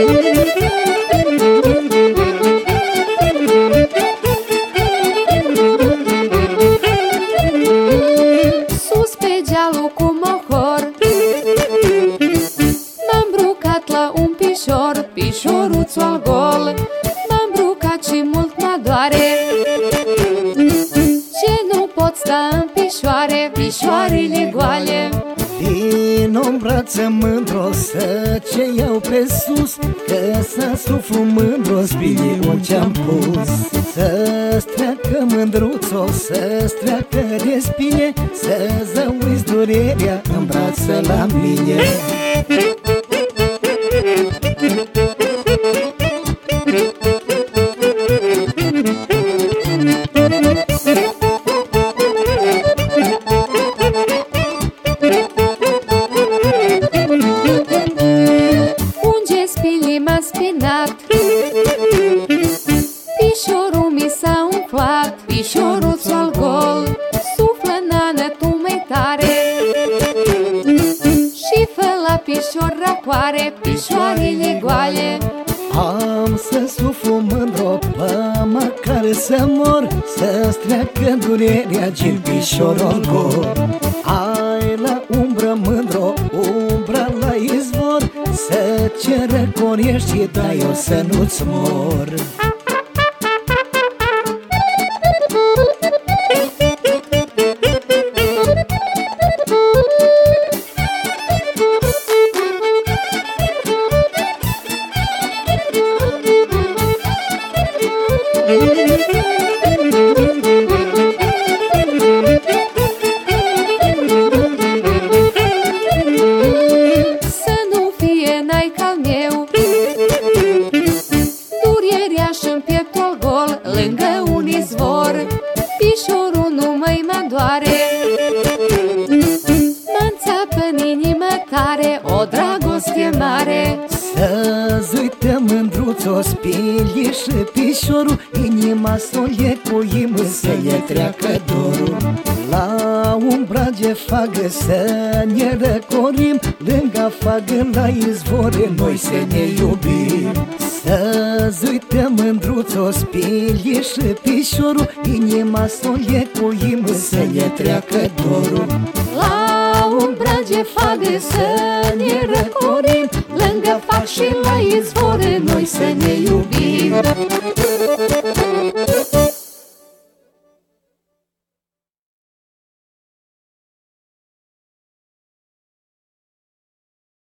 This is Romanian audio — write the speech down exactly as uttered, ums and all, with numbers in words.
Sus pe gealul cu mohor m-am brucat la un pișor, pișoruțul gol. M-am brucat și mult mă doare, ce nu pot sta în pișoare, pișoarele goale. Vino-n brață mândro să ce iau pe sus, că să suflu mândro spiniul ce-am pus. Să-ți treacă mândruțo, să-ți treacă de spine, să-ți zăuiți durerea în brață la mine. M-a spinat, pișorul mi s-a umflat, pișoruțul gol. Suflă, nană, tu mai tare și fă la pișor racoare, pișoarele goale. Am să suflu mândro, pă măcar să mor, să-ți treacă durerea din pișorul gol. Ai la umbră mândro, umbra la izvor, să ce răcorești, dar eu să nu-ți mor. Să nu fie naic al meu durerea și-n pieptul gol, lângă un izvor pișorul nu mai mă doare. Mă-nțapă în inimă tare o dragoste mare. Să-ți uită mândruț-o spili și pișorul, inima s-o lecuim să le treacă dorul. La umbra de fagă să ne răcorim, lângă fagă la izvore noi să ne iubim. Să-ți uită mândruț-o spili și pișorul, inima s-o lecuim să le treacă dorul. La umbra de fagă să ne răcorim, lângă fac și la izvore noi să ne iubim.